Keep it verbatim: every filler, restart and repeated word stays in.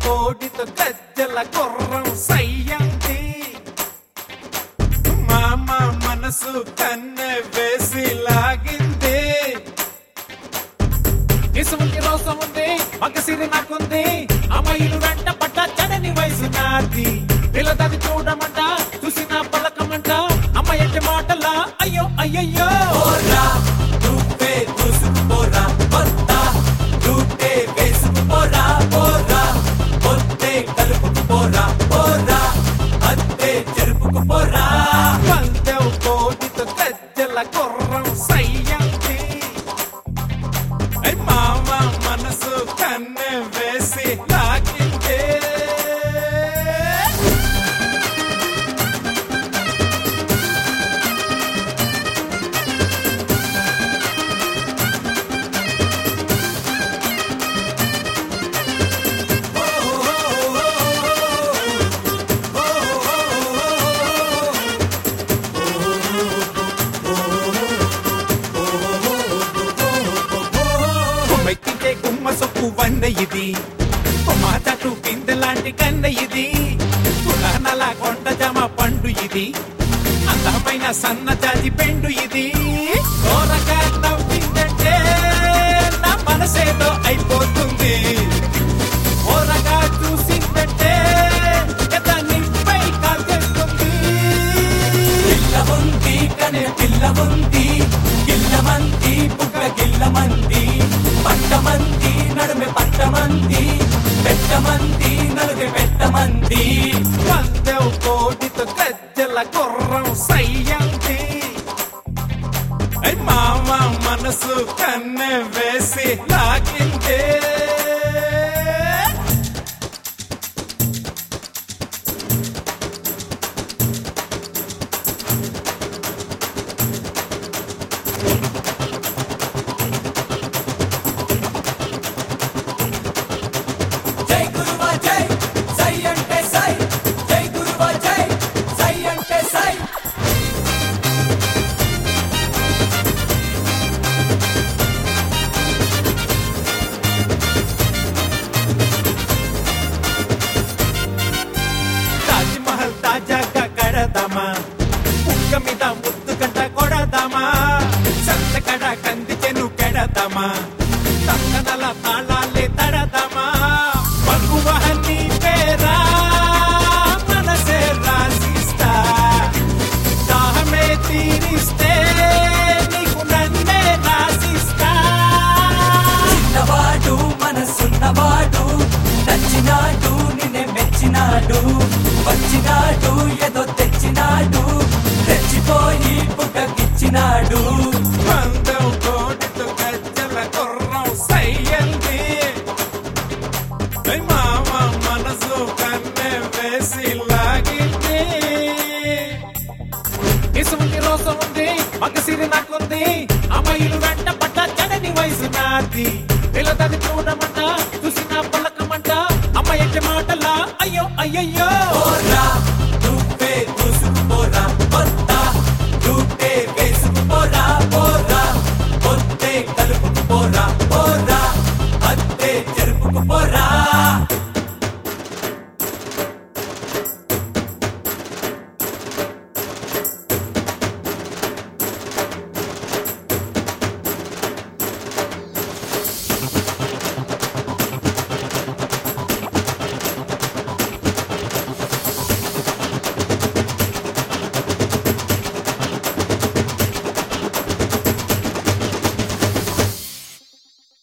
కోడితో గజ్జల గుర్రం సయ్యంది మామ మనసు కన్నె వేసి లాగింది ఇసుముకి రోసం ఉంది మగసిరి నాకుంది అమ్మాయిలు వెంట పడ్డ చడని వయసు నాది పిల్లదని చూడమంట చూసిన పలకమంట అమ్మాయి అంటే మాటలా అయ్యో అయ్యయ్యో నువ్వే చూసుకుపోరా కొత్త రూటే వేసుకుపోరా పోరా పొత్తే కలుపుకుపోరా పోరా అత్తే జరుపుకుపోరా పందెవు కోడితో గజ్జల గుర్రం సయ్యంది మామ మనసు కన్నె వేసి లాగిందే మెక్కితే గుమ్మ సొప్పు వంద ఇది కొమ్మ చట్టు పిందెలాంటి కన్న ఇది పురాణాల కొండ జమ పండు ఇది అందమైన సన్న జాతి పెండు ఇది ఘోరగా నవ్విందంటే నా మనసేదో అయిపోతుంది ఘోరగా చూసిందంటే కదా నిప్పై కాల్చేస్తుంది పిల్ల ఉంది కనే పిల్ల ఉంది గిల్ల మంది బుగ్గ గిల్ల మంది పట్టమంది నడుమె పట్టమంది పెట్టమంది నలుగే పెట్టమంది పందెవు కోడితో గజ్జల గుర్రం సయ్యంది మామ మనసు కన్నె వేసి లాగిందే తాజాగా కడదామా ముక్క మీద ముద్దు గంట కొడదామా సంత కడ కంది చెను కెడదామా తక్కనల తాళాలే తడదామా మగువహని పేరా మనసే రాసిస్తా దాహమే తీరిస్తే నీకు నన్నే రాసిస్తా చిన్నవాడు మనసున్నవాడు నచ్చినాడు నిన్నే మెచ్చినాడు వచ్చినాడు ఏదో తెచ్చినాడు తెచ్చిపోయి బుగ్గకిచ్చినాడు పందెం కోడితో గజ్జల గుర్రం సయ్యంది మామ మనసు కన్నె వేసి లాగింది ఇసుముకి రోసం ఉంది మగసిరి నాకుంది అమ్మాయిలు వెంట పడ్డ చడని వయసు నాది పిల్లదని చూడమంట చూసిన పలకమంట అమ్మాయి అంటే మాటలా అయ్యో అయ్యయ్యో